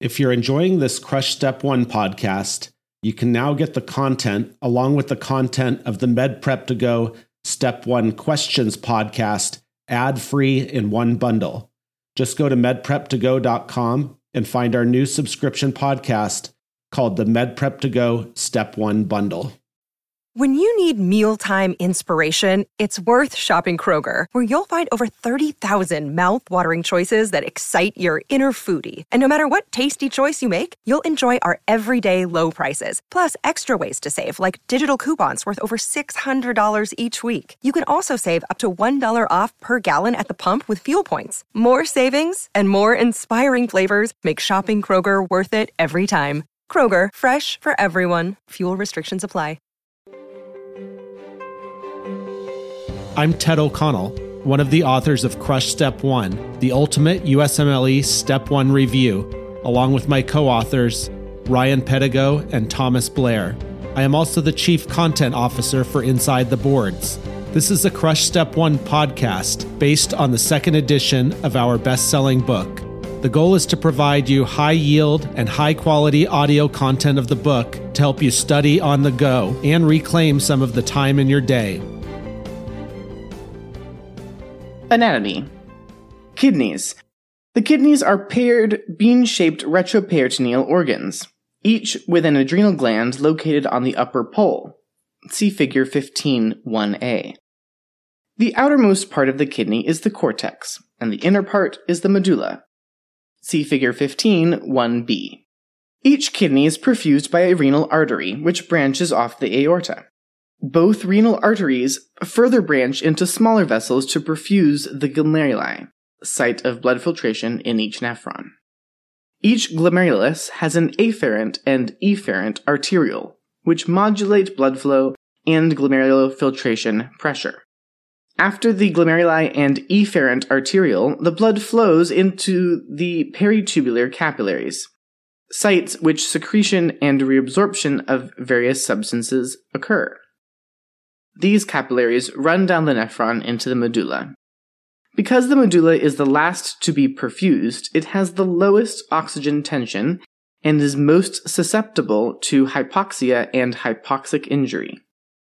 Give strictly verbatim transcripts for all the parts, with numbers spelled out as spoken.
If you're enjoying this Crush Step one podcast, you can now get the content along with the content of the MedPrep to Go Step one Questions podcast ad-free in one bundle. Just go to med prep to go dot com and find our new subscription podcast called the MedPrep to Go Step one Bundle. When you need mealtime inspiration, it's worth shopping Kroger, where you'll find over thirty thousand mouth-watering choices that excite your inner foodie. And no matter what tasty choice you make, you'll enjoy our everyday low prices, plus extra ways to save, like digital coupons worth over six hundred dollars each week. You can also save up to one dollar off per gallon at the pump with fuel points. More savings and more inspiring flavors make shopping Kroger worth it every time. Kroger, fresh for everyone. Fuel restrictions apply. I'm Ted O'Connell, one of the authors of Crush Step one, the ultimate U S M L E Step one review, along with my co-authors, Ryan Pedigo and Thomas Blair. I am also the Chief Content Officer for Inside the Boards. This is a Crush Step one podcast based on the second edition of our best-selling book. The goal is to provide you high-yield and high-quality audio content of the book to help you study on the go and reclaim some of the time in your day. Anatomy. Kidneys. The kidneys are paired, bean-shaped retroperitoneal organs, each with an adrenal gland located on the upper pole. See Figure fifteen one A. The outermost part of the kidney is the cortex, and the inner part is the medulla. See Figure fifteen one B. Each kidney is perfused by a renal artery, which branches off the aorta. Both renal arteries further branch into smaller vessels to perfuse the glomeruli, site of blood filtration in each nephron. Each glomerulus has an afferent and efferent arteriole, which modulate blood flow and glomerular filtration pressure. After the glomeruli and efferent arteriole, the blood flows into the peritubular capillaries, sites which secretion and reabsorption of various substances occur. These capillaries run down the nephron into the medulla. Because the medulla is the last to be perfused, it has the lowest oxygen tension and is most susceptible to hypoxia and hypoxic injury.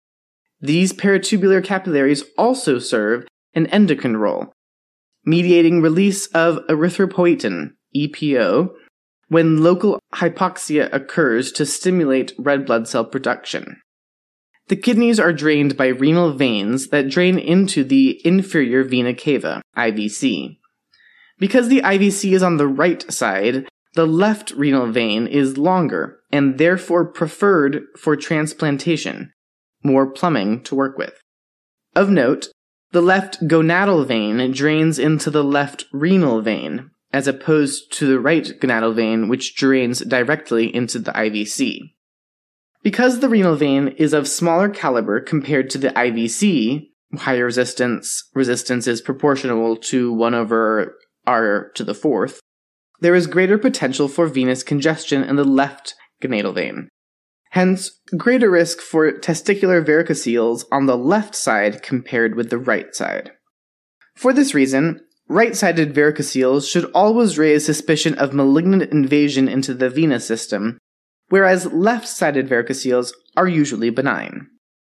These peritubular capillaries also serve an endocrine role, mediating release of erythropoietin, E P O, when local hypoxia occurs to stimulate red blood cell production. The kidneys are drained by renal veins that drain into the inferior vena cava, I V C. Because the I V C is on the right side, the left renal vein is longer and therefore preferred for transplantation, more plumbing to work with. Of note, the left gonadal vein drains into the left renal vein, as opposed to the right gonadal vein, which drains directly into the I V C. Because the renal vein is of smaller caliber compared to the I V C, higher resistance resistance is proportional to one over R to the fourth, there is greater potential for venous congestion in the left gonadal vein. Hence, greater risk for testicular varicoceles on the left side compared with the right side. For this reason, right-sided varicoceles should always raise suspicion of malignant invasion into the venous system, whereas left-sided varicoceles are usually benign.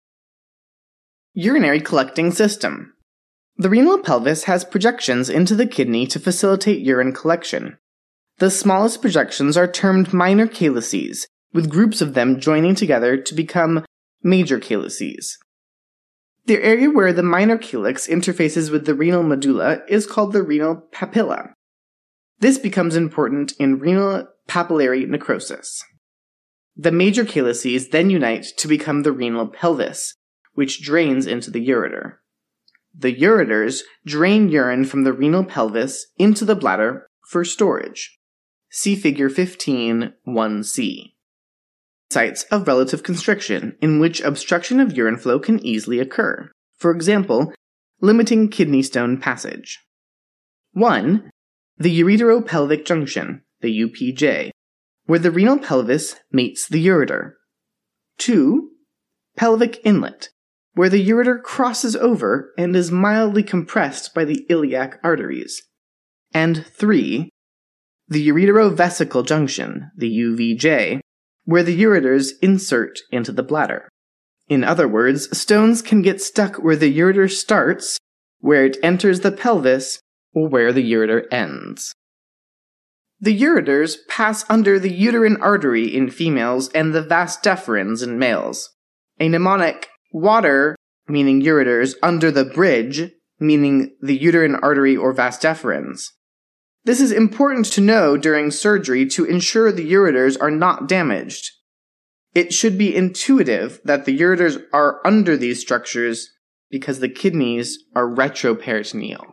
Urinary collecting system. The renal pelvis has projections into the kidney to facilitate urine collection. The smallest projections are termed minor calyces, with groups of them joining together to become major calyces. The area where the minor calyx interfaces with the renal medulla is called the renal papilla. This becomes important in renal papillary necrosis. The major calyces then unite to become the renal pelvis, which drains into the ureter. The ureters drain urine from the renal pelvis into the bladder for storage. See Figure fifteen one C. Sites of relative constriction, in which obstruction of urine flow can easily occur. For example, limiting kidney stone passage. one. The ureteropelvic junction, the U P J, where the renal pelvis meets the ureter. two. Pelvic inlet, where the ureter crosses over and is mildly compressed by the iliac arteries. And three. the ureterovesical junction, the U V J, where the ureters insert into the bladder. In other words, stones can get stuck where the ureter starts, where it enters the pelvis, or where the ureter ends. The ureters pass under the uterine artery in females and the vas deferens in males. A mnemonic water, meaning ureters, under the bridge, meaning the uterine artery or vas deferens. This is important to know during surgery to ensure the ureters are not damaged. It should be intuitive that the ureters are under these structures because the kidneys are retroperitoneal.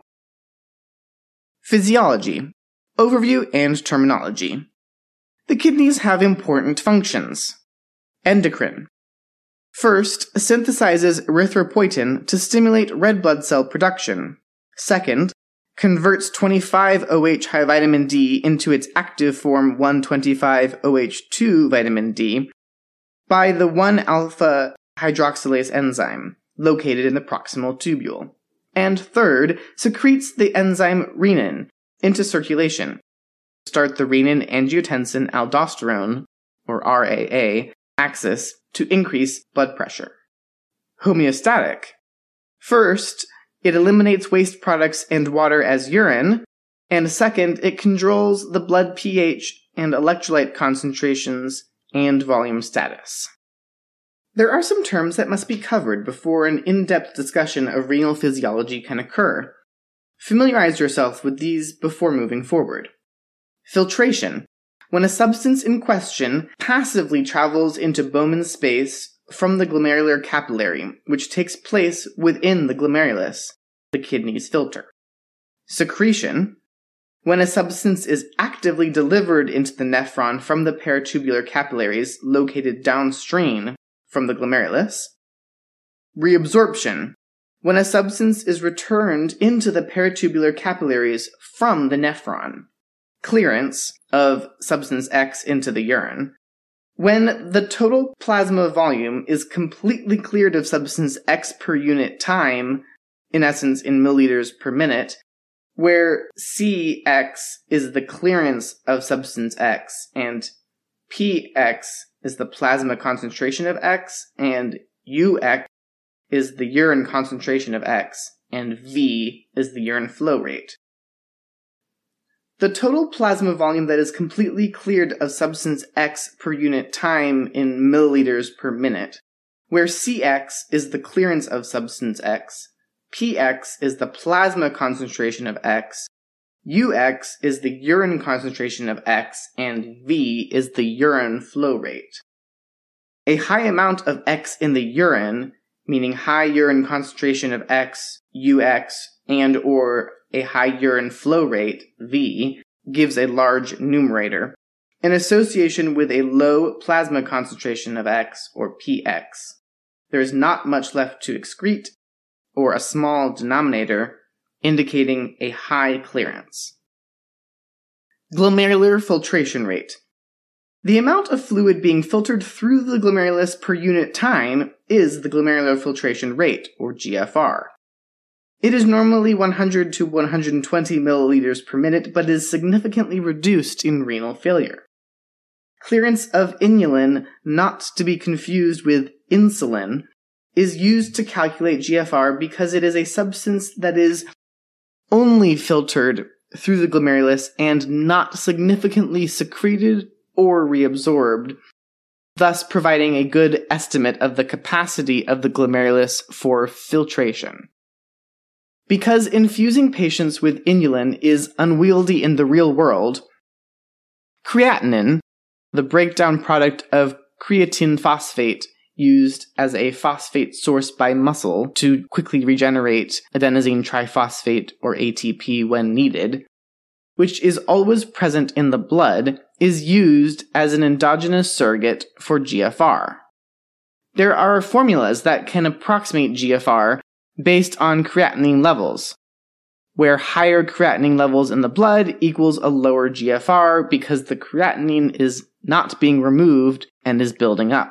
Physiology, overview, and terminology. The kidneys have important functions. Endocrine. First, synthesizes erythropoietin to stimulate red blood cell production. Second, converts twenty-five O H high vitamin D into its active form one twenty-five O H two vitamin D by the one alpha hydroxylase enzyme, located in the proximal tubule. And third, secretes the enzyme renin into circulation. Start the renin-angiotensin-aldosterone, or R A A, axis to increase blood pressure. Homeostatic. First, it eliminates waste products and water as urine, and second, it controls the blood pH and electrolyte concentrations and volume status. There are some terms that must be covered before an in-depth discussion of renal physiology can occur. Familiarize yourself with these before moving forward. Filtration. When a substance in question passively travels into Bowman's space from the glomerular capillary, which takes place within the glomerulus, the kidney's filter. Secretion. When a substance is actively delivered into the nephron from the peritubular capillaries located downstream from the glomerulus. Reabsorption. When a substance is returned into the peritubular capillaries from the nephron. Clearance of substance X into the urine. When the total plasma volume is completely cleared of substance X per unit time, in essence in milliliters per minute, where C X is the clearance of substance X and P X is the plasma concentration of X, and U X is the urine concentration of X, and V is the urine flow rate. The total plasma volume that is completely cleared of substance X per unit time in milliliters per minute, where C X is the clearance of substance X, P X is the plasma concentration of X, U X is the urine concentration of X, and V is the urine flow rate. A high amount of X in the urine, meaning high urine concentration of X, U X, and or a high urine flow rate, V, gives a large numerator, in association with a low plasma concentration of X, or P X. There is not much left to excrete, or a small denominator, indicating a high clearance. Glomerular filtration rate. The amount of fluid being filtered through the glomerulus per unit time is the glomerular filtration rate, or G F R. It is normally one hundred to one hundred twenty milliliters per minute, but is significantly reduced in renal failure. Clearance of inulin, not to be confused with insulin, is used to calculate G F R because it is a substance that is only filtered through the glomerulus and not significantly secreted or reabsorbed, thus providing a good estimate of the capacity of the glomerulus for filtration. Because infusing patients with inulin is unwieldy in the real world, creatinine, the breakdown product of creatine phosphate used as a phosphate source by muscle to quickly regenerate adenosine triphosphate or A T P when needed, which is always present in the blood, is used as an endogenous surrogate for G F R. There are formulas that can approximate G F R based on creatinine levels, where higher creatinine levels in the blood equals a lower G F R because the creatinine is not being removed and is building up.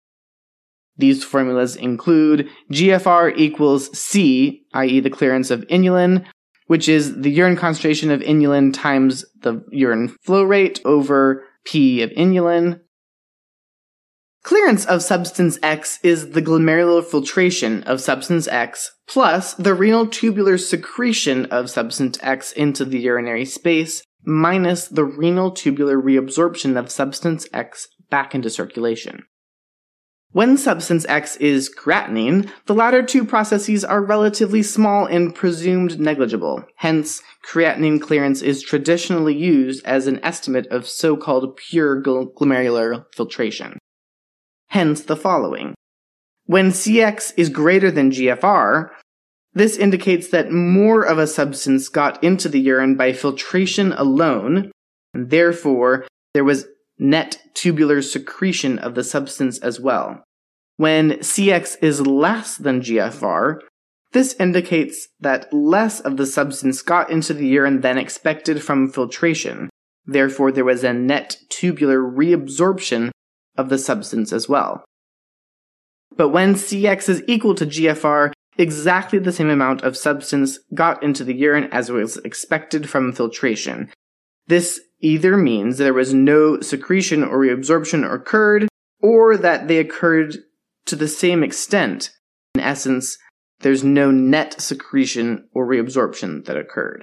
These formulas include G F R equals C, that is the clearance of inulin, which is the urine concentration of inulin times the urine flow rate over P of inulin. Clearance of substance X is the glomerular filtration of substance X plus the renal tubular secretion of substance X into the urinary space minus the renal tubular reabsorption of substance X back into circulation. When substance X is creatinine, the latter two processes are relatively small and presumed negligible. Hence, creatinine clearance is traditionally used as an estimate of so-called pure glomerular filtration. Hence the following. When C X is greater than G F R, this indicates that more of a substance got into the urine by filtration alone, and therefore there was net tubular secretion of the substance as well. When C X is less than G F R, this indicates that less of the substance got into the urine than expected from filtration. Therefore, there was a net tubular reabsorption of the substance as well. But when C X is equal to G F R, exactly the same amount of substance got into the urine as was expected from filtration. This either means there was no secretion or reabsorption occurred, or that they occurred to the same extent. In essence, there's no net secretion or reabsorption that occurred.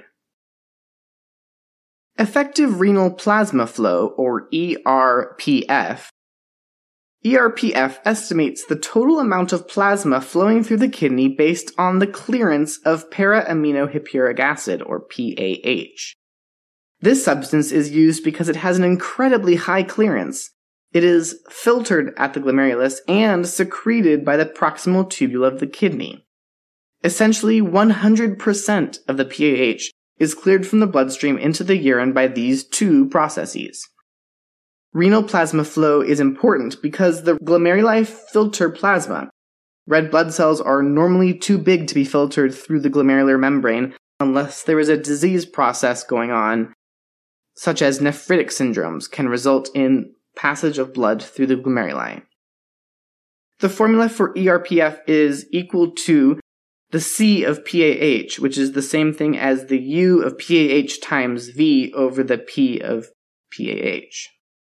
Effective renal plasma flow, or E R P F. E R P F estimates the total amount of plasma flowing through the kidney based on the clearance of para-aminohippuric acid, or P A H. This substance is used because it has an incredibly high clearance. It is filtered at the glomerulus and secreted by the proximal tubule of the kidney. Essentially, one hundred percent of the P A H is cleared from the bloodstream into the urine by these two processes. Renal plasma flow is important because the glomeruli filter plasma. Red blood cells are normally too big to be filtered through the glomerular membrane unless there is a disease process going on, such as nephritic syndromes can result in passage of blood through the glomeruli. The formula for E R P F is equal to the C of P A H, which is the same thing as the U of P A H times V over the P of P A H.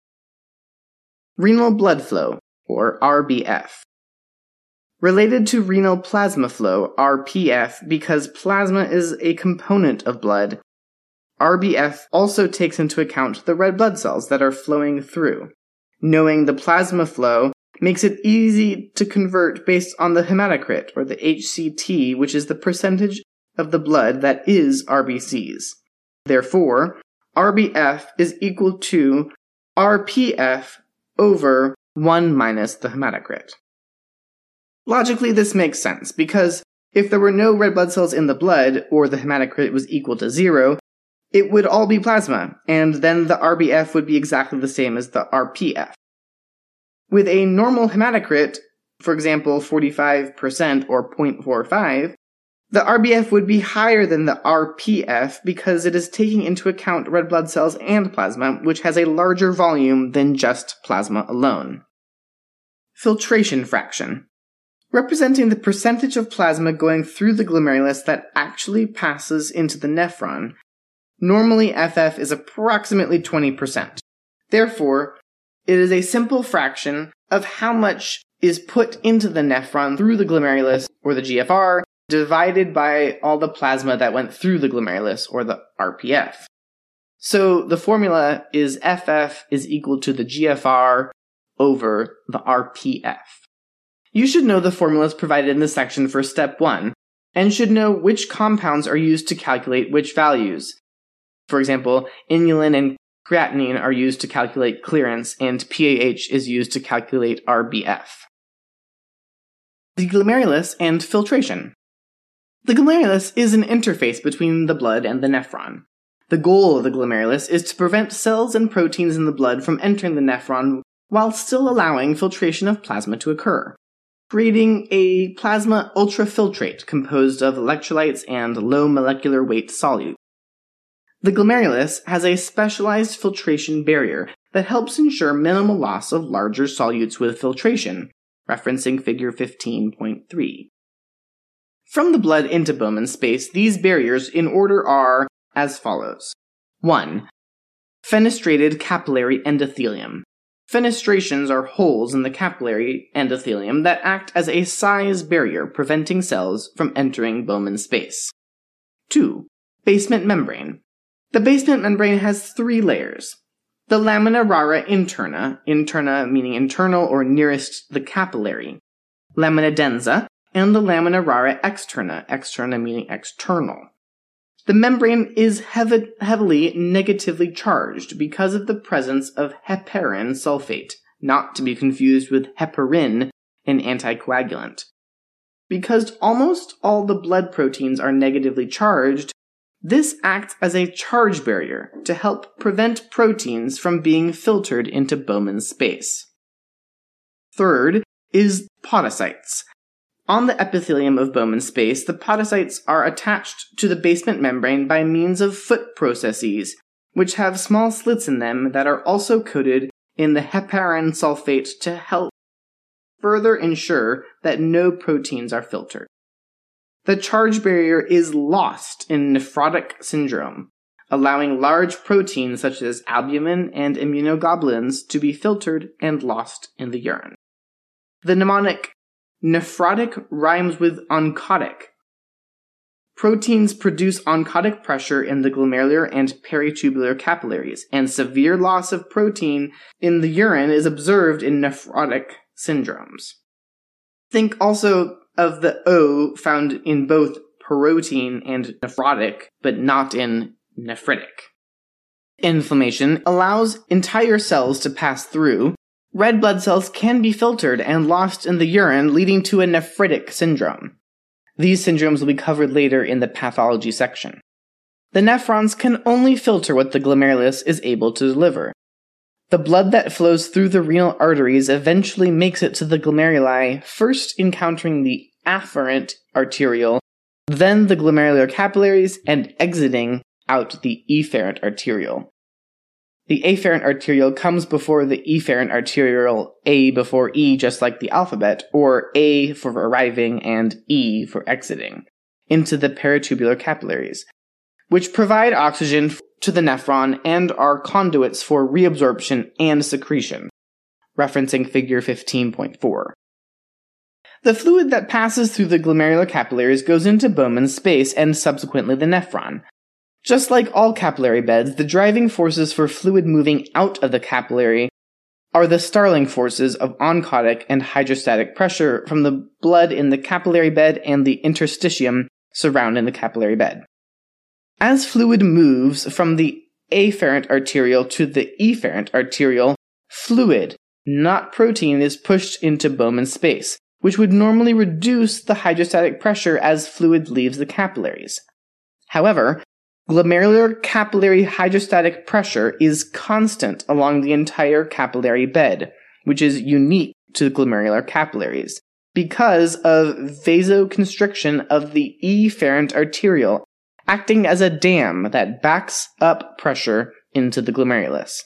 Renal blood flow, or R B F. Related to renal plasma flow, R P F, because plasma is a component of blood. R B F also takes into account the red blood cells that are flowing through. Knowing the plasma flow makes it easy to convert based on the hematocrit, or the H C T, which is the percentage of the blood that is R B Cs. Therefore, R B F is equal to R P F over one minus the hematocrit. Logically, this makes sense, because if there were no red blood cells in the blood, or the hematocrit was equal to zero, it would all be plasma, and then the R B F would be exactly the same as the R P F. With a normal hematocrit, for example forty-five percent or zero point four five, the R B F would be higher than the R P F because it is taking into account red blood cells and plasma, which has a larger volume than just plasma alone. Filtration fraction. Representing the percentage of plasma going through the glomerulus that actually passes into the nephron. Normally F F is approximately twenty percent. Therefore, it is a simple fraction of how much is put into the nephron through the glomerulus, or the G F R, divided by all the plasma that went through the glomerulus, or the R P F. So the formula is F F is equal to the G F R over the R P F. You should know the formulas provided in this section for step one, and should know which compounds are used to calculate which values. For example, inulin and creatinine are used to calculate clearance, and P A H is used to calculate R B F. The glomerulus and filtration. The glomerulus is an interface between the blood and the nephron. The goal of the glomerulus is to prevent cells and proteins in the blood from entering the nephron while still allowing filtration of plasma to occur, creating a plasma ultrafiltrate composed of electrolytes and low molecular weight solutes. The glomerulus has a specialized filtration barrier that helps ensure minimal loss of larger solutes with filtration, referencing figure fifteen point three. From the blood into Bowman's space, these barriers in order are as follows. one. Fenestrated capillary endothelium. Fenestrations are holes in the capillary endothelium that act as a size barrier preventing cells from entering Bowman's space. two. Basement membrane. The basement membrane has three layers. The lamina rara interna, interna meaning internal or nearest the capillary, lamina densa, and the lamina rara externa, externa meaning external. The membrane is heavy, heavily negatively charged because of the presence of heparin sulfate, not to be confused with heparin, an anticoagulant. Because almost all the blood proteins are negatively charged, this acts as a charge barrier to help prevent proteins from being filtered into Bowman's space. Third is podocytes. On the epithelium of Bowman's space, the podocytes are attached to the basement membrane by means of foot processes, which have small slits in them that are also coated in the heparin sulfate to help further ensure that no proteins are filtered. The charge barrier is lost in nephrotic syndrome, allowing large proteins such as albumin and immunoglobulins to be filtered and lost in the urine. The mnemonic nephrotic rhymes with oncotic. Proteins produce oncotic pressure in the glomerular and peritubular capillaries, and severe loss of protein in the urine is observed in nephrotic syndromes. Think also of the O found in both protein and nephrotic, but not in nephritic. Inflammation allows entire cells to pass through. Red blood cells can be filtered and lost in the urine, leading to a nephritic syndrome. These syndromes will be covered later in the pathology section. The nephrons can only filter what the glomerulus is able to deliver. The blood that flows through the renal arteries eventually makes it to the glomeruli, first encountering the afferent arteriole, then the glomerular capillaries, and exiting out the efferent arteriole. The afferent arteriole comes before the efferent arteriole, A before E, just like the alphabet, or A for arriving and E for exiting, into the peritubular capillaries, which provide oxygen to the nephron and are conduits for reabsorption and secretion, referencing figure fifteen point four. The fluid that passes through the glomerular capillaries goes into Bowman's space and subsequently the nephron. Just like all capillary beds, the driving forces for fluid moving out of the capillary are the Starling forces of oncotic and hydrostatic pressure from the blood in the capillary bed and the interstitium surrounding the capillary bed. As fluid moves from the afferent arteriole to the efferent arteriole, fluid, not protein, is pushed into Bowman's space, which would normally reduce the hydrostatic pressure as fluid leaves the capillaries. However, glomerular capillary hydrostatic pressure is constant along the entire capillary bed, which is unique to glomerular capillaries, because of vasoconstriction of the efferent arteriole, acting as a dam that backs up pressure into the glomerulus.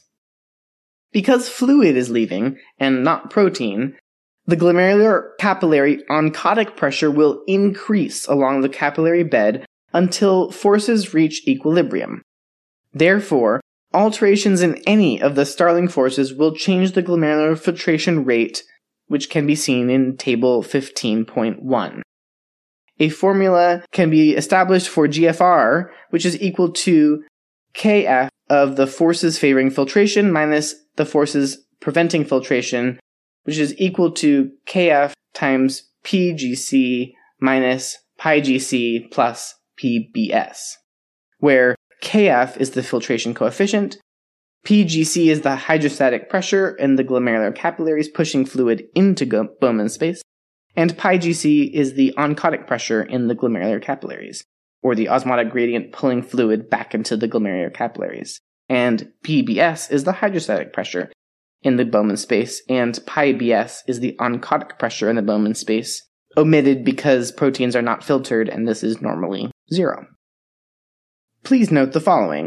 Because fluid is leaving, and not protein, the glomerular capillary oncotic pressure will increase along the capillary bed until forces reach equilibrium. Therefore, alterations in any of the Starling forces will change the glomerular filtration rate, which can be seen in table fifteen point one. A formula can be established for G F R, which is equal to K F of the forces favoring filtration minus the forces preventing filtration, which is equal to K F times P G C minus pi G C plus P B S, where K F is the filtration coefficient, P G C is the hydrostatic pressure in the glomerular capillaries pushing fluid into Bowman's space, and pi G C is the oncotic pressure in the glomerular capillaries, or the osmotic gradient pulling fluid back into the glomerular capillaries, and P B S is the hydrostatic pressure in the Bowman's space, and pi B S is the oncotic pressure in the Bowman's space, omitted because proteins are not filtered and this is normally zero. Please note the following.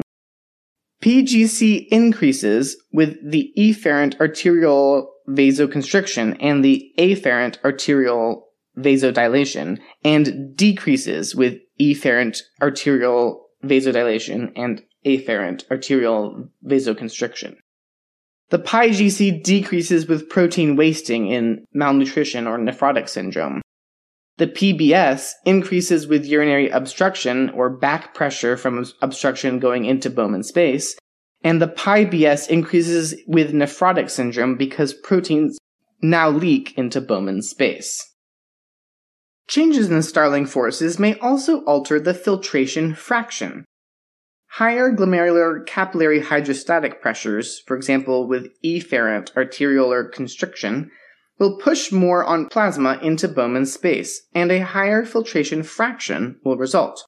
P G C increases with the efferent arteriole vasoconstriction and the afferent arteriole vasodilation and decreases with efferent arterial vasodilation and afferent arterial vasoconstriction. The P I G C decreases with protein wasting in malnutrition or nephrotic syndrome. The P B S increases with urinary obstruction or back pressure from obstruction going into Bowman space, and the P I B S increases with nephrotic syndrome because proteins now leak into Bowman space. Changes in the Starling forces may also alter the filtration fraction. Higher glomerular capillary hydrostatic pressures, for example with efferent arteriolar constriction, will push more on plasma into Bowman space, and a higher filtration fraction will result.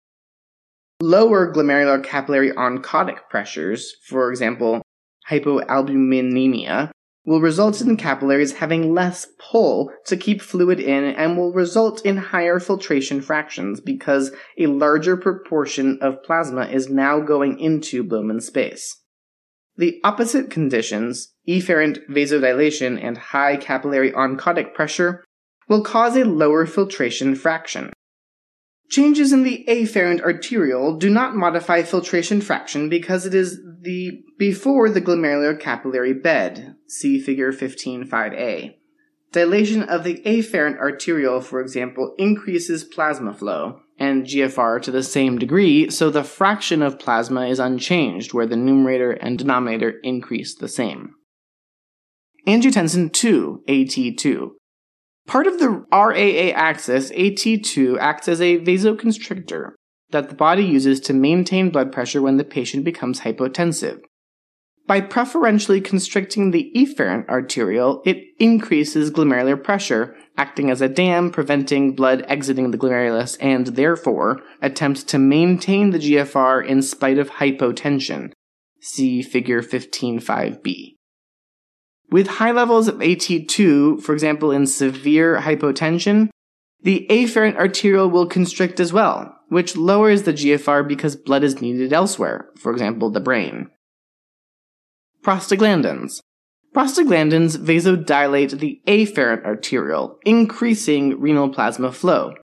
Lower glomerular capillary oncotic pressures, for example hypoalbuminemia, will result in capillaries having less pull to keep fluid in and will result in higher filtration fractions because a larger proportion of plasma is now going into Bowman space. The opposite conditions, efferent vasodilation and high capillary oncotic pressure, will cause a lower filtration fraction. Changes in the afferent arteriole do not modify filtration fraction because it is the before the glomerular capillary bed, see figure fifteen five a. Dilation of the afferent arteriole, for example, increases plasma flow, and G F R to the same degree, so the fraction of plasma is unchanged, where the numerator and denominator increase the same. Angiotensin two, A T two. Part of the R A A axis, A T two acts as a vasoconstrictor that the body uses to maintain blood pressure when the patient becomes hypotensive. By preferentially constricting the efferent arteriole, it increases glomerular pressure, acting as a dam, preventing blood exiting the glomerulus, and therefore attempts to maintain the G F R in spite of hypotension. See figure fifteen five b. With high levels of A T two, for example in severe hypotension, the afferent arteriole will constrict as well, which lowers the G F R because blood is needed elsewhere, for example the brain. Prostaglandins. Prostaglandins vasodilate the afferent arteriole, increasing renal plasma flow.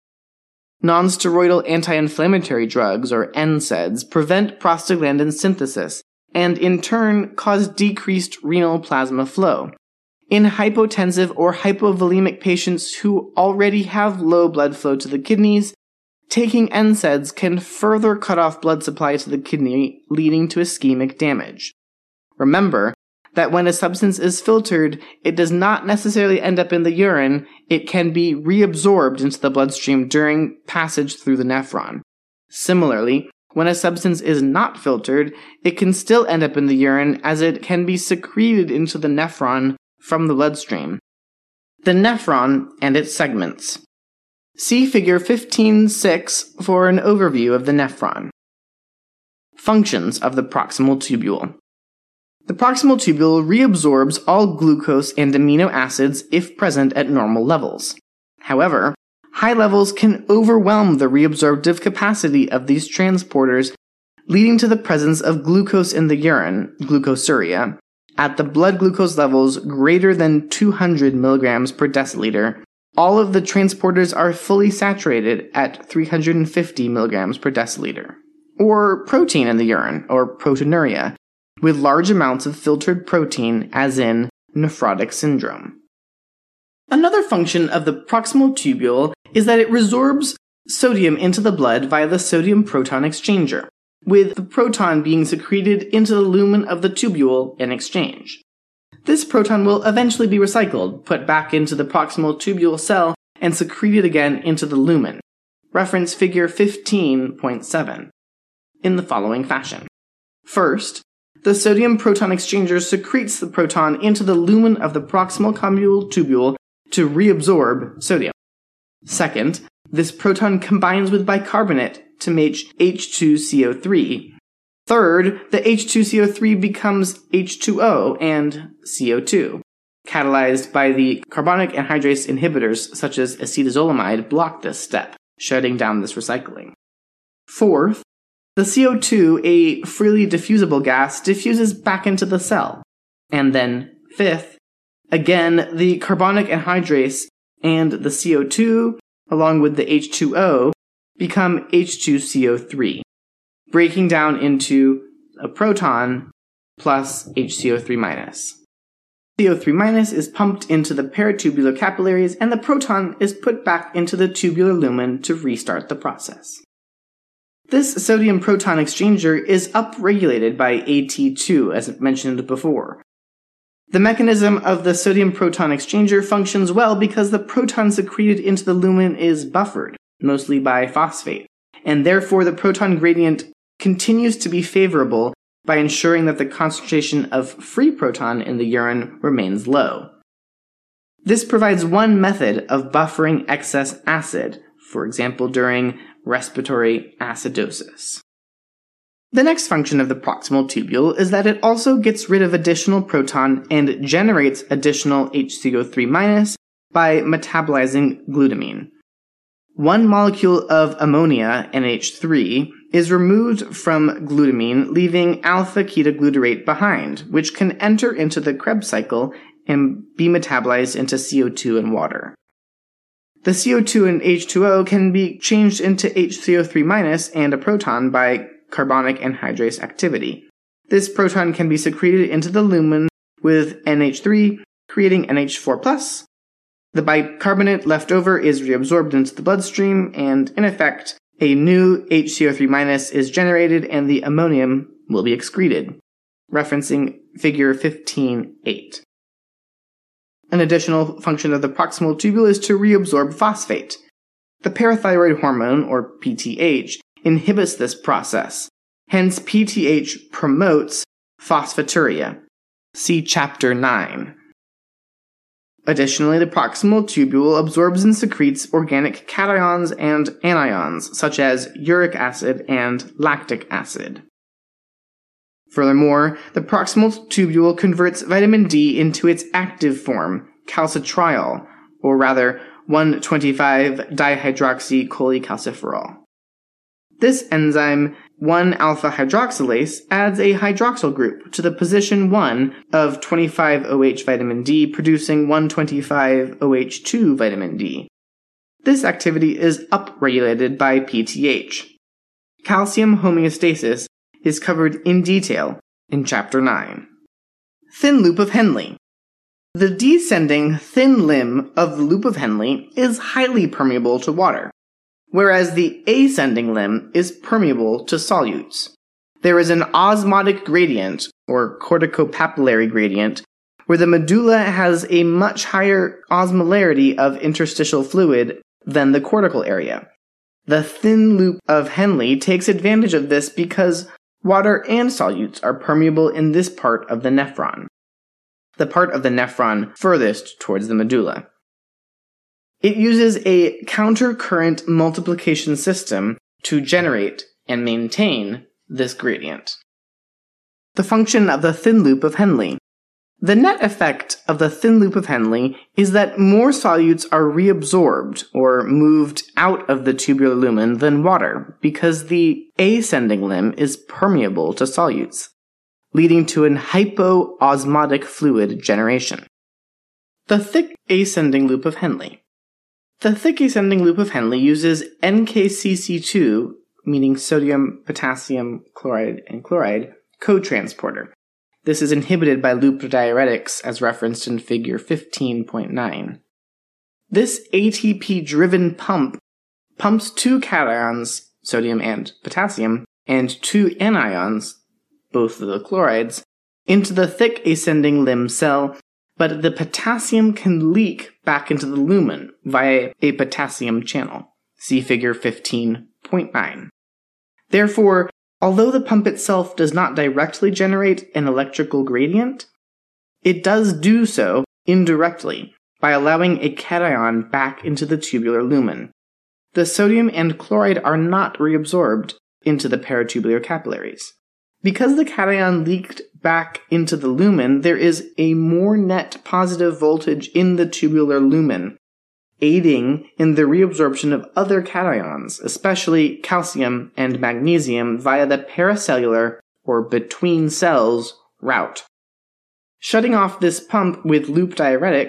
Non-steroidal anti-inflammatory drugs, or N SAIDs, prevent prostaglandin synthesis, and in turn cause decreased renal plasma flow. In hypotensive or hypovolemic patients who already have low blood flow to the kidneys, taking N SAIDs can further cut off blood supply to the kidney, leading to ischemic damage. Remember that when a substance is filtered, it does not necessarily end up in the urine, it can be reabsorbed into the bloodstream during passage through the nephron. Similarly, when a substance is not filtered, it can still end up in the urine as it can be secreted into the nephron from the bloodstream. The nephron and its segments. See figure fifteen six for an overview of the nephron. Functions of the proximal tubule. The proximal tubule reabsorbs all glucose and amino acids if present at normal levels. However, high levels can overwhelm the reabsorptive capacity of these transporters, leading to the presence of glucose in the urine, glucosuria, at the blood glucose levels greater than two hundred milligrams per deciliter. All of the transporters are fully saturated at three hundred fifty milligrams per deciliter. Or protein in the urine, or proteinuria, with large amounts of filtered protein, as in nephrotic syndrome. Another function of the proximal tubule is that it resorbs sodium into the blood via the sodium proton exchanger, with the proton being secreted into the lumen of the tubule in exchange. This proton will eventually be recycled, put back into the proximal tubule cell, and secreted again into the lumen. Reference figure fifteen point seven. In the following fashion. First, the sodium proton exchanger secretes the proton into the lumen of the proximal convoluted tubule to reabsorb sodium. Second, this proton combines with bicarbonate to make H two C O three. Third, the H two C O three becomes H two O and C O two. Catalyzed by the carbonic anhydrase inhibitors such as acetazolamide block this step, shutting down this recycling. Fourth, the C O two, a freely diffusible gas, diffuses back into the cell. And then, fifth, again, the carbonic anhydrase and the C O two, along with the H two O, become H two C O three, breaking down into a proton plus H C O three minus. C O three minus is pumped into the paratubular capillaries, and the proton is put back into the tubular lumen to restart the process. This sodium proton exchanger is upregulated by A T two, as mentioned before. The mechanism of the sodium proton exchanger functions well because the proton secreted into the lumen is buffered, mostly by phosphate, and therefore the proton gradient continues to be favorable by ensuring that the concentration of free proton in the urine remains low. This provides one method of buffering excess acid, for example during respiratory acidosis. The next function of the proximal tubule is that it also gets rid of additional proton and generates additional H C O three minus by metabolizing glutamine. One molecule of ammonia, N H three, is removed from glutamine, leaving alpha-ketoglutarate behind, which can enter into the Krebs cycle and be metabolized into C O two and water. The C O two and H two O can be changed into H C O three minus and a proton by carbonic anhydrase activity. This proton can be secreted into the lumen with N H three, creating N H four plus. The bicarbonate left over is reabsorbed into the bloodstream, and in effect, a new H C O three minus is generated and the ammonium will be excreted, referencing figure fifteen eight. An additional function of the proximal tubule is to reabsorb phosphate. The parathyroid hormone, or P T H, inhibits this process. Hence, P T H promotes phosphaturia. See Chapter nine. Additionally, the proximal tubule absorbs and secretes organic cations and anions, such as uric acid and lactic acid. Furthermore, the proximal tubule converts vitamin D into its active form, calcitriol, or rather one twenty-five dihydroxycholecalciferol. This enzyme, one alpha hydroxylase, adds a hydroxyl group to the position one of twenty-five O H vitamin D, producing one twenty-five O H two vitamin D. This activity is upregulated by P T H. Calcium homeostasis is covered in detail in Chapter nine. Thin loop of Henle. The descending thin limb of the loop of Henle is highly permeable to water, whereas the ascending limb is permeable to solutes. There is an osmotic gradient, or corticopapillary gradient, where the medulla has a much higher osmolarity of interstitial fluid than the cortical area. The thin loop of Henle takes advantage of this because water and solutes are permeable in this part of the nephron, the part of the nephron furthest towards the medulla. It uses a counter-current multiplication system to generate and maintain this gradient. The function of the thin loop of Henle. The net effect of the thin loop of Henle is that more solutes are reabsorbed or moved out of the tubular lumen than water because the ascending limb is permeable to solutes, leading to an hypoosmotic fluid generation. The thick ascending loop of Henle. The thick ascending loop of Henle uses N K C C two, meaning sodium, potassium, chloride, and chloride, cotransporter. This is inhibited by loop diuretics as referenced in figure fifteen point nine. This A T P-driven pump pumps two cations, sodium and potassium, and two anions, both of the chlorides, into the thick ascending limb cell, but the potassium can leak back into the lumen via a potassium channel. See figure fifteen point nine. Therefore, although the pump itself does not directly generate an electrical gradient, it does do so indirectly by allowing a cation back into the tubular lumen. The sodium and chloride are not reabsorbed into the paratubular capillaries. Because the cation leaked back into the lumen, there is a more net positive voltage in the tubular lumen, aiding in the reabsorption of other cations, especially calcium and magnesium, via the paracellular, or between cells, route. Shutting off this pump with loop diuretics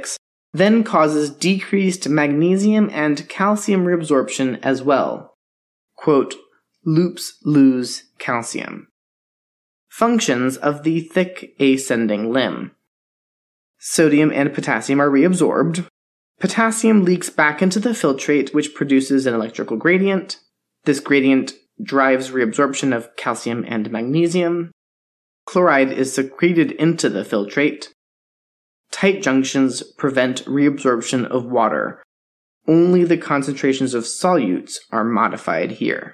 then causes decreased magnesium and calcium reabsorption as well. Quote, loops lose calcium. Functions of the thick ascending limb. Sodium and potassium are reabsorbed. Potassium leaks back into the filtrate, which produces an electrical gradient. This gradient drives reabsorption of calcium and magnesium. Chloride is secreted into the filtrate. Tight junctions prevent reabsorption of water. Only the concentrations of solutes are modified here.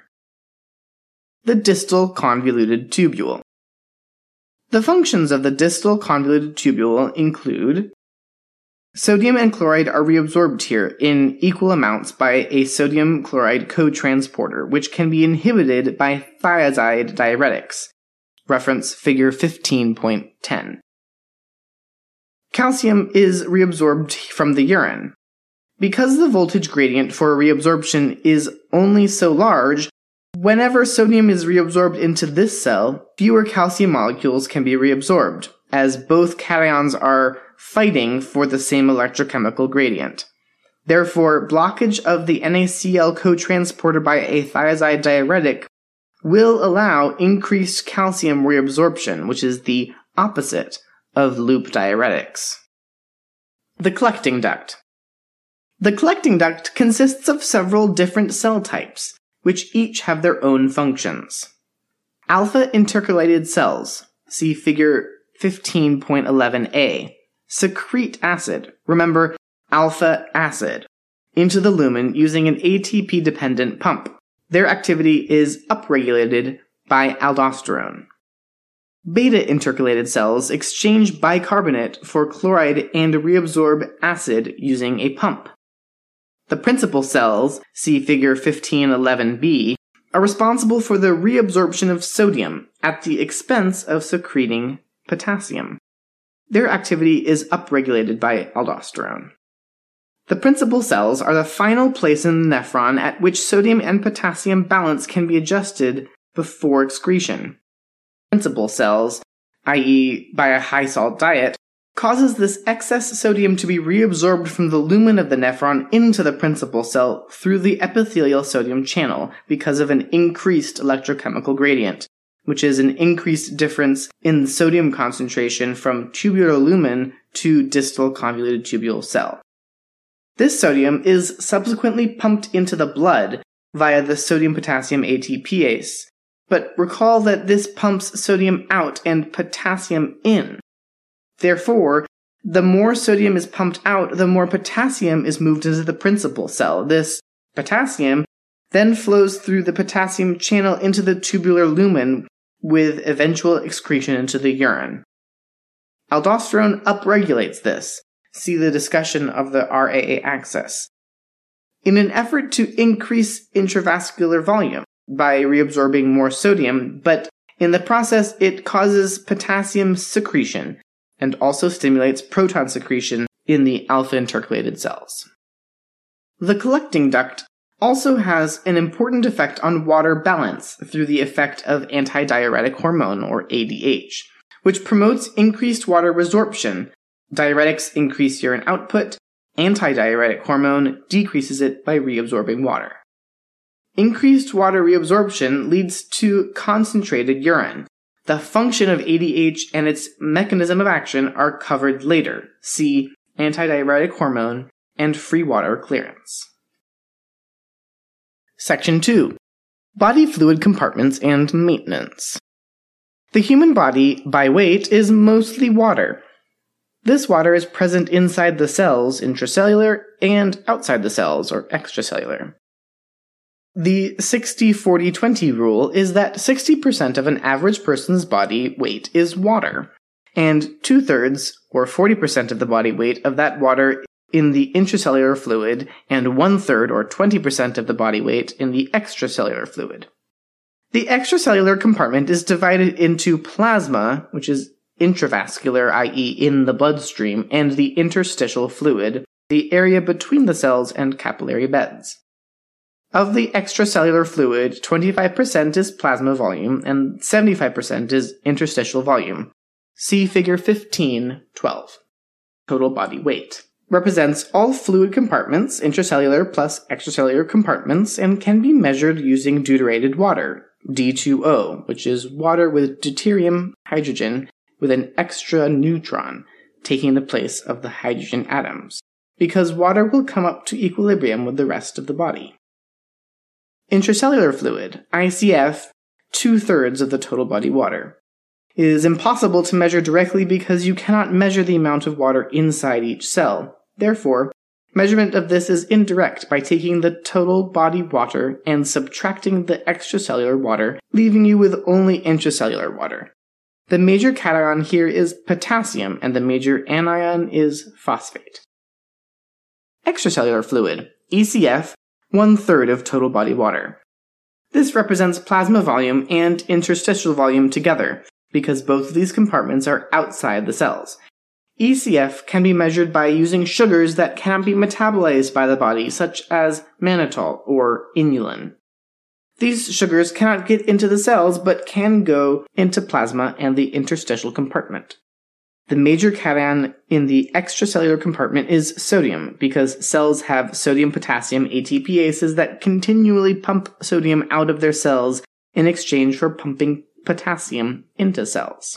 The distal convoluted tubule. The functions of the distal convoluted tubule include sodium and chloride are reabsorbed here in equal amounts by a sodium chloride cotransporter, which can be inhibited by thiazide diuretics. Reference figure fifteen point ten. Calcium is reabsorbed from the urine. Because the voltage gradient for reabsorption is only so large, whenever sodium is reabsorbed into this cell, fewer calcium molecules can be reabsorbed, as both cations are fighting for the same electrochemical gradient. Therefore, blockage of the NaCl cotransporter by a thiazide diuretic will allow increased calcium reabsorption, which is the opposite of loop diuretics. The collecting duct. The collecting duct consists of several different cell types, which each have their own functions. Alpha intercalated cells, see figure fifteen point eleven a, secrete acid, remember alpha acid, into the lumen using an A T P-dependent pump. Their activity is upregulated by aldosterone. Beta intercalated cells exchange bicarbonate for chloride and reabsorb acid using a pump. The principal cells, see figure fifteen eleven b, are responsible for the reabsorption of sodium at the expense of secreting potassium. Their activity is upregulated by aldosterone. The principal cells are the final place in the nephron at which sodium and potassium balance can be adjusted before excretion. Principal cells, that is by a high-salt diet, causes this excess sodium to be reabsorbed from the lumen of the nephron into the principal cell through the epithelial sodium channel because of an increased electrochemical gradient, which is an increased difference in the sodium concentration from tubular lumen to distal convoluted tubule cell. This sodium is subsequently pumped into the blood via the sodium-potassium A T Pase, but recall that this pumps sodium out and potassium in. Therefore, the more sodium is pumped out, the more potassium is moved into the principal cell. This potassium then flows through the potassium channel into the tubular lumen with eventual excretion into the urine. Aldosterone upregulates this. See the discussion of the R A A axis. In an effort to increase intravascular volume by reabsorbing more sodium, but in the process it causes potassium secretion and also stimulates proton secretion in the alpha intercalated cells. The collecting duct also has an important effect on water balance through the effect of antidiuretic hormone, or A D H, which promotes increased water resorption. Diuretics increase urine output. Antidiuretic hormone decreases it by reabsorbing water. Increased water reabsorption leads to concentrated urine. The function of A D H and its mechanism of action are covered later. See antidiuretic hormone and free water clearance. Section two. Body fluid compartments and maintenance. The human body, by weight, is mostly water. This water is present inside the cells, intracellular, and outside the cells, or extracellular. The sixty forty twenty rule is that sixty percent of an average person's body weight is water, and two-thirds, or forty percent of the body weight of that water in the intracellular fluid, and one-third, or twenty percent of the body weight in the extracellular fluid. The extracellular compartment is divided into plasma, which is intravascular, that is in the bloodstream, and the interstitial fluid, the area between the cells and capillary beds. Of the extracellular fluid, twenty-five percent is plasma volume and seventy-five percent is interstitial volume. See figure fifteen twelve. Total body weight. represents all fluid compartments, intracellular plus extracellular compartments, and can be measured using deuterated water, D two O, which is water with deuterium hydrogen with an extra neutron, taking the place of the hydrogen atoms, because water will come up to equilibrium with the rest of the body. Intracellular fluid, I C F, two-thirds of the total body water. It is impossible to measure directly because you cannot measure the amount of water inside each cell. Therefore, measurement of this is indirect by taking the total body water and subtracting the extracellular water, leaving you with only intracellular water. The major cation here is potassium, and the major anion is phosphate. Extracellular fluid, E C F, one-third of total body water. This represents plasma volume and interstitial volume together, because both of these compartments are outside the cells. E C F can be measured by using sugars that cannot be metabolized by the body, such as mannitol or inulin. These sugars cannot get into the cells, but can go into plasma and the interstitial compartment. The major cation in the extracellular compartment is sodium, because cells have sodium-potassium A T P ases that continually pump sodium out of their cells in exchange for pumping potassium into cells.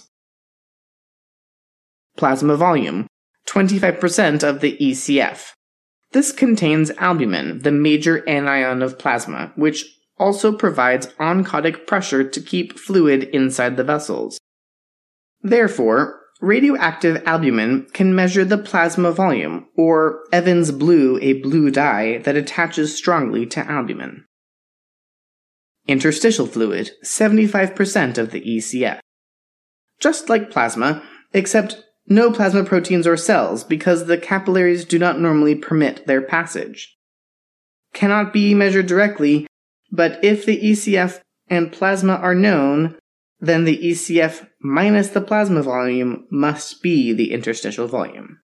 Plasma volume, twenty-five percent of the E C F. This contains albumin, the major anion of plasma, which also provides oncotic pressure to keep fluid inside the vessels. Therefore, radioactive albumin can measure the plasma volume, or Evans blue, a blue dye that attaches strongly to albumin. Interstitial fluid, seventy-five percent of the E C F. Just like plasma, except no plasma proteins or cells, because the capillaries do not normally permit their passage. Cannot be measured directly, but if the E C F and plasma are known, then the E C F minus the plasma volume must be the interstitial volume.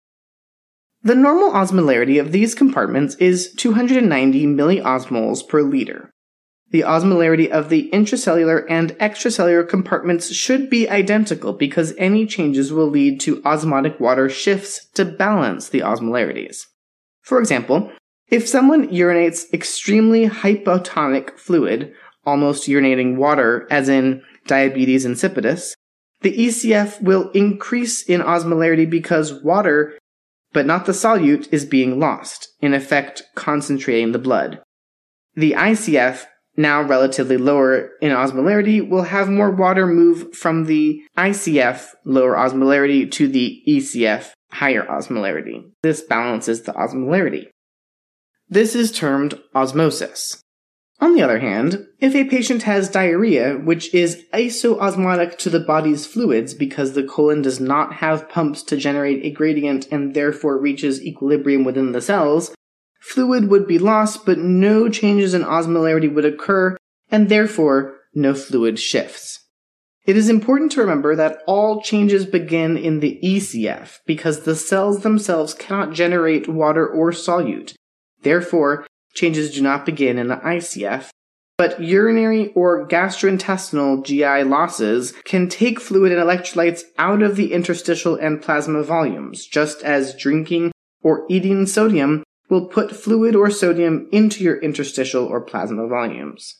The normal osmolarity of these compartments is two hundred ninety milliosmoles per liter. The osmolarity of the intracellular and extracellular compartments should be identical because any changes will lead to osmotic water shifts to balance the osmolarities. For example, if someone urinates extremely hypotonic fluid, almost urinating water, as in diabetes insipidus, the E C F will increase in osmolarity because water, but not the solute, is being lost, in effect concentrating the blood. The I C F, now relatively lower in osmolarity, will have more water move from the I C F, lower osmolarity, to the E C F, higher osmolarity. This balances the osmolarity. This is termed osmosis. On the other hand, if a patient has diarrhea, which is isoosmotic to the body's fluids because the colon does not have pumps to generate a gradient and therefore reaches equilibrium within the cells, fluid would be lost, but no changes in osmolarity would occur, and therefore no fluid shifts. It is important to remember that all changes begin in the E C F, because the cells themselves cannot generate water or solute. Therefore, changes do not begin in the I C F, but urinary or gastrointestinal G I losses can take fluid and electrolytes out of the interstitial and plasma volumes, just as drinking or eating sodium will put fluid or sodium into your interstitial or plasma volumes.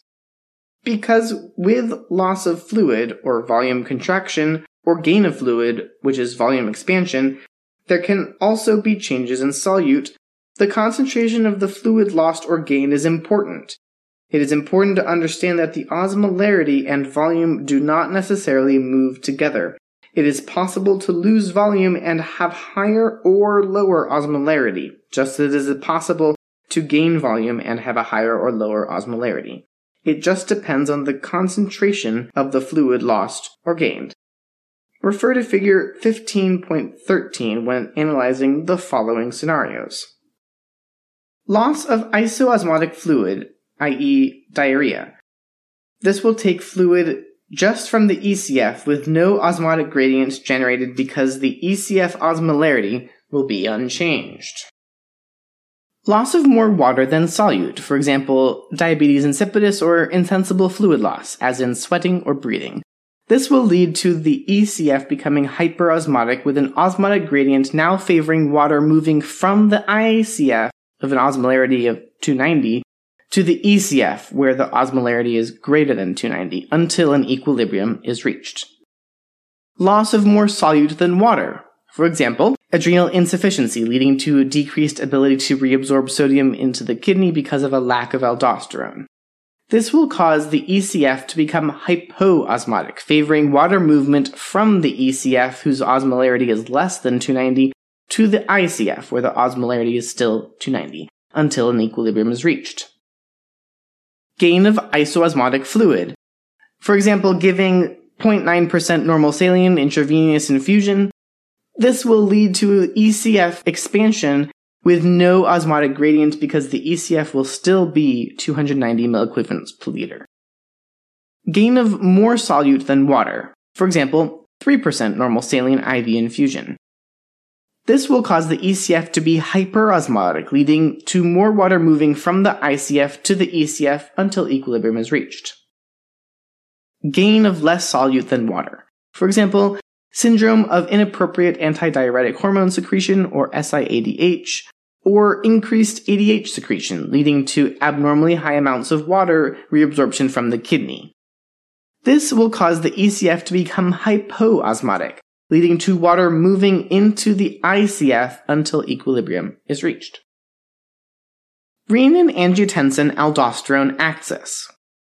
Because with loss of fluid, or volume contraction, or gain of fluid, which is volume expansion, there can also be changes in solute. The concentration of the fluid lost or gained is important. It is important to understand that the osmolarity and volume do not necessarily move together. It is possible to lose volume and have higher or lower osmolarity, just as it is possible to gain volume and have a higher or lower osmolarity. It just depends on the concentration of the fluid lost or gained. Refer to figure fifteen point thirteen when analyzing the following scenarios. Loss of isoosmotic fluid, that is diarrhea. This will take fluid just from the E C F with no osmotic gradients generated because the E C F osmolarity will be unchanged. Loss of more water than solute, for example, diabetes insipidus or insensible fluid loss, as in sweating or breathing. This will lead to the E C F becoming hyperosmotic, with an osmotic gradient now favoring water moving from the I C F of an osmolarity of two ninety to the E C F, where the osmolarity is greater than two ninety, until an equilibrium is reached. Loss of more solute than water. For example, adrenal insufficiency leading to a decreased ability to reabsorb sodium into the kidney because of a lack of aldosterone. This will cause the E C F to become hypoosmotic, favoring water movement from the E C F, whose osmolarity is less than two ninety, to the I C F, where the osmolarity is still two ninety, until an equilibrium is reached. Gain of isoosmotic fluid. For example, giving zero point nine percent normal saline intravenous infusion. This will lead to E C F expansion with no osmotic gradient because the E C F will still be two hundred ninety milliequivalents per liter. Gain of more solute than water. For example, three percent normal saline I V infusion. This will cause the E C F to be hyperosmotic, leading to more water moving from the I C F to the E C F until equilibrium is reached. Gain of less solute than water. For example, syndrome of inappropriate antidiuretic hormone secretion, or S I A D H, or increased A D H secretion, leading to abnormally high amounts of water reabsorption from the kidney. This will cause the E C F to become hypoosmotic, leading to water moving into the I C F until equilibrium is reached. Renin-angiotensin-aldosterone axis.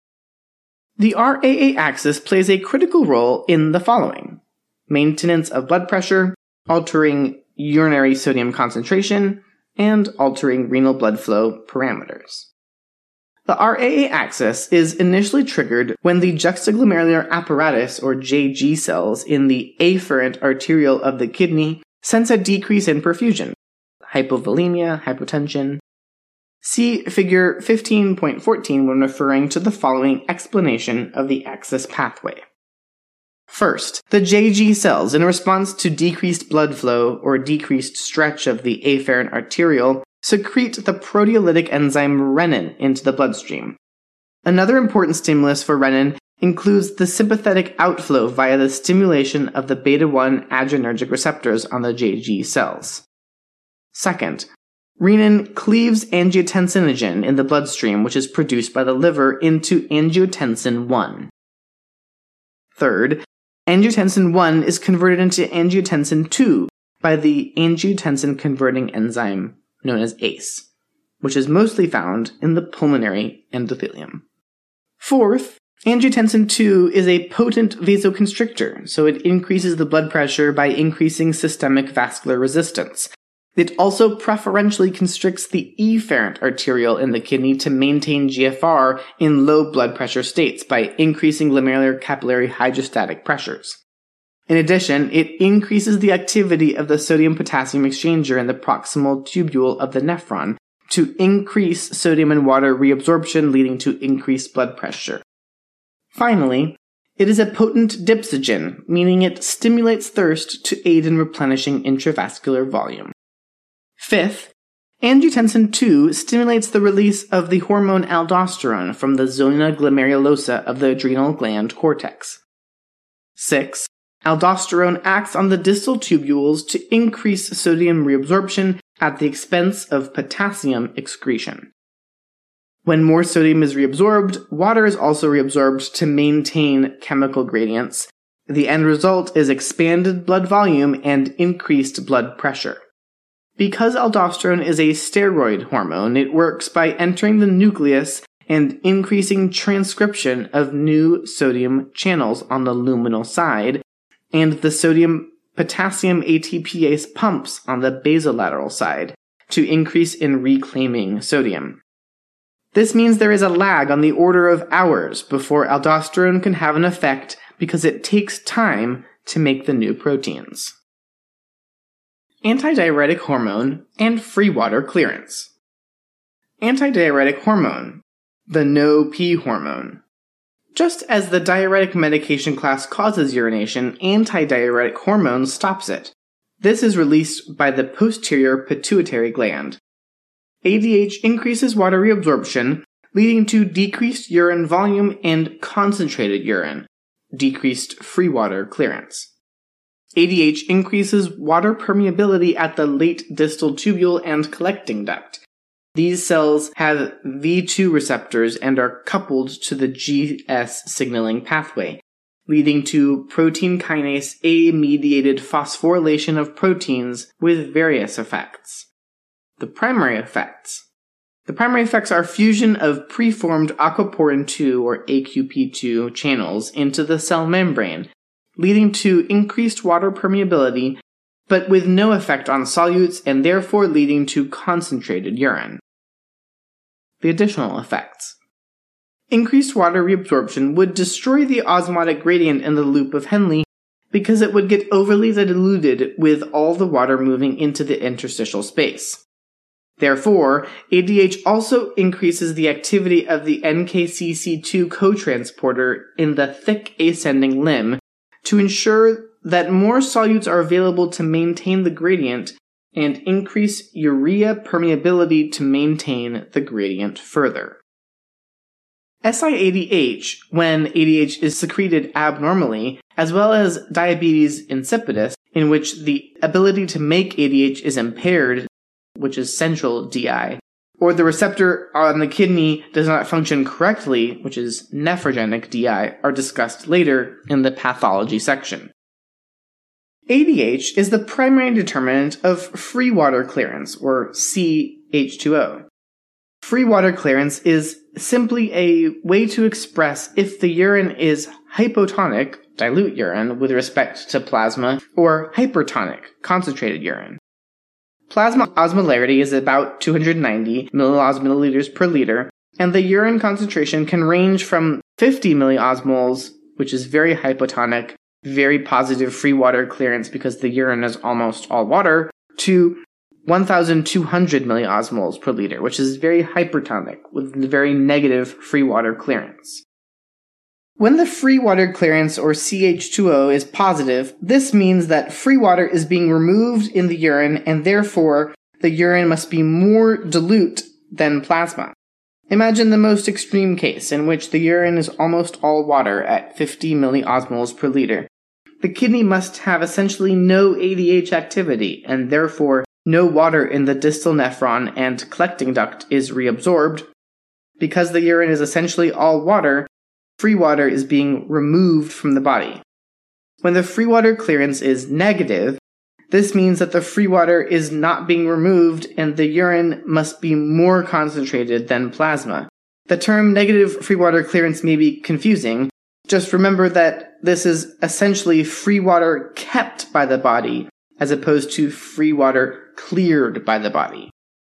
The R A A axis plays a critical role in the following: maintenance of blood pressure, altering urinary sodium concentration, and altering renal blood flow parameters. The R A A axis is initially triggered when the juxtaglomerular apparatus, or J G cells, in the afferent arteriole of the kidney sense a decrease in perfusion, hypovolemia, hypotension. See figure fifteen point fourteen when referring to the following explanation of the axis pathway. First, the J G cells, in response to decreased blood flow or decreased stretch of the afferent arteriole, secrete the proteolytic enzyme renin into the bloodstream. Another important stimulus for renin includes the sympathetic outflow via the stimulation of the beta one adrenergic receptors on the J G cells. Second, renin cleaves angiotensinogen in the bloodstream, which is produced by the liver, into angiotensin one. Third, angiotensin one is converted into angiotensin two by the angiotensin-converting enzyme known as A C E, which is mostly found in the pulmonary endothelium. Fourth, angiotensin two is a potent vasoconstrictor, so it increases the blood pressure by increasing systemic vascular resistance. It also preferentially constricts the efferent arteriole in the kidney to maintain G F R in low blood pressure states by increasing glomerular capillary hydrostatic pressures. In addition, it increases the activity of the sodium-potassium exchanger in the proximal tubule of the nephron to increase sodium and water reabsorption, leading to increased blood pressure. Finally, it is a potent dipsogen, meaning it stimulates thirst to aid in replenishing intravascular volume. Fifth, angiotensin two stimulates the release of the hormone aldosterone from the zona glomerulosa of the adrenal gland cortex. Six, aldosterone acts on the distal tubules to increase sodium reabsorption at the expense of potassium excretion. When more sodium is reabsorbed, water is also reabsorbed to maintain chemical gradients. The end result is expanded blood volume and increased blood pressure. Because aldosterone is a steroid hormone, it works by entering the nucleus and increasing transcription of new sodium channels on the luminal side, and the sodium-potassium A T P ase pumps on the basolateral side to increase in reclaiming sodium. This means there is a lag on the order of hours before aldosterone can have an effect because it takes time to make the new proteins. Antidiuretic hormone and free water clearance. Antidiuretic hormone, the no-pee hormone. Just as the diuretic medication class causes urination, antidiuretic hormone stops it. This is released by the posterior pituitary gland. A D H increases water reabsorption, leading to decreased urine volume and concentrated urine, decreased free water clearance. A D H increases water permeability at the late distal tubule and collecting duct. These cells have V two receptors and are coupled to the G S signaling pathway, leading to protein kinase A-mediated phosphorylation of proteins with various effects. The primary effects. The primary effects are fusion of preformed aquaporin two or A Q P two channels into the cell membrane, leading to increased water permeability, but with no effect on solutes and therefore leading to concentrated urine. The additional effects. Increased water reabsorption would destroy the osmotic gradient in the loop of Henle because it would get overly diluted with all the water moving into the interstitial space. Therefore, A D H also increases the activity of the N K C C two cotransporter in the thick ascending limb to ensure that more solutes are available to maintain the gradient and increase urea permeability to maintain the gradient further. S I A D H, when A D H is secreted abnormally, as well as diabetes insipidus, in which the ability to make A D H is impaired, which is central D I, or the receptor on the kidney does not function correctly, which is nephrogenic D I, are discussed later in the pathology section. A D H is the primary determinant of free water clearance, or C H two O. Free water clearance is simply a way to express if the urine is hypotonic, dilute urine, with respect to plasma, or hypertonic, concentrated urine. Plasma osmolarity is about two hundred ninety milliosmolars per liter, and the urine concentration can range from fifty milliosmoles, which is very hypotonic, very positive free water clearance because the urine is almost all water, to one thousand two hundred milliosmoles per liter, which is very hypertonic with very negative free water clearance. When the free water clearance, or C H two O, is positive, this means that free water is being removed in the urine and therefore the urine must be more dilute than plasma. Imagine the most extreme case in which the urine is almost all water at fifty milliosmoles per liter. The kidney must have essentially no A D H activity and therefore no water in the distal nephron and collecting duct is reabsorbed. Because the urine is essentially all water, free water is being removed from the body. When the free water clearance is negative, this means that the free water is not being removed and the urine must be more concentrated than plasma. The term negative free water clearance may be confusing. Just remember that this is essentially free water kept by the body as opposed to free water cleared by the body.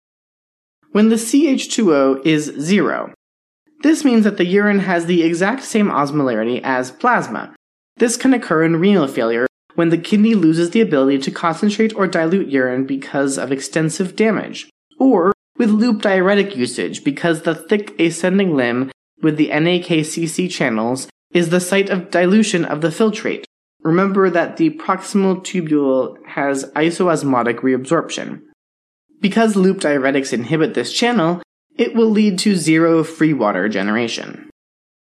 When the C H two O is zero, this means that the urine has the exact same osmolarity as plasma. This can occur in renal failure when the kidney loses the ability to concentrate or dilute urine because of extensive damage, or with loop diuretic usage because the thick ascending limb with the N A K C C channels is the site of dilution of the filtrate. Remember that the proximal tubule has isoosmotic reabsorption. Because loop diuretics inhibit this channel, it will lead to zero free water generation.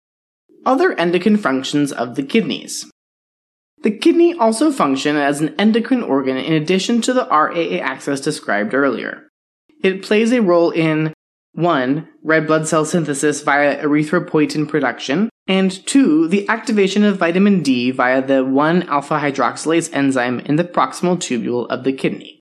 Other endocrine functions of the kidneys. The kidney also function as an endocrine organ in addition to the R A A axis described earlier. It plays a role in one. Red blood cell synthesis via erythropoietin production, and two. The activation of vitamin D via the one alpha hydroxylase enzyme in the proximal tubule of the kidney.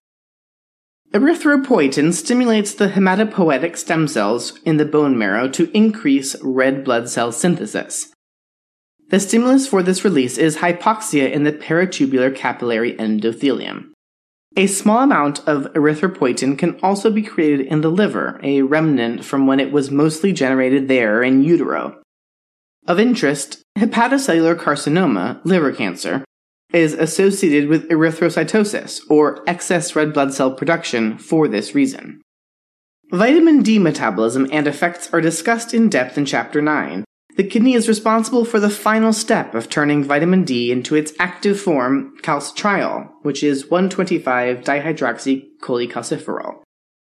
Erythropoietin stimulates the hematopoietic stem cells in the bone marrow to increase red blood cell synthesis. The stimulus for this release is hypoxia in the peritubular capillary endothelium. A small amount of erythropoietin can also be created in the liver, a remnant from when it was mostly generated there in utero. Of interest, hepatocellular carcinoma, liver cancer, is associated with erythrocytosis, or excess red blood cell production, for this reason. Vitamin D metabolism and effects are discussed in depth in Chapter nine. The kidney is responsible for the final step of turning vitamin D into its active form, calcitriol, which is one twenty-five dihydroxycholecalciferol.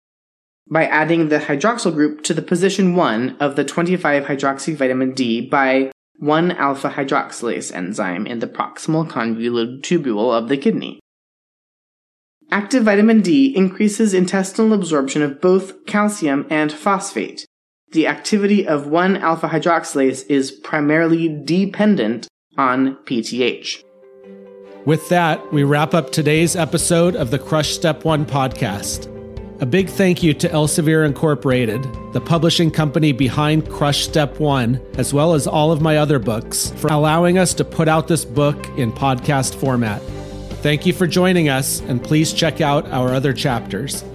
By adding the hydroxyl group to the position one of the twenty-five hydroxyvitamin D by one alpha hydroxylase enzyme in the proximal convoluted tubule of the kidney. Active vitamin D increases intestinal absorption of both calcium and phosphate. The activity of one alpha hydroxylase is primarily dependent on P T H. With that, we wrap up today's episode of the Crush Step one podcast. A big thank you to Elsevier Incorporated, the publishing company behind Crush Step one, as well as all of my other books, for allowing us to put out this book in podcast format. Thank you for joining us, and please check out our other chapters.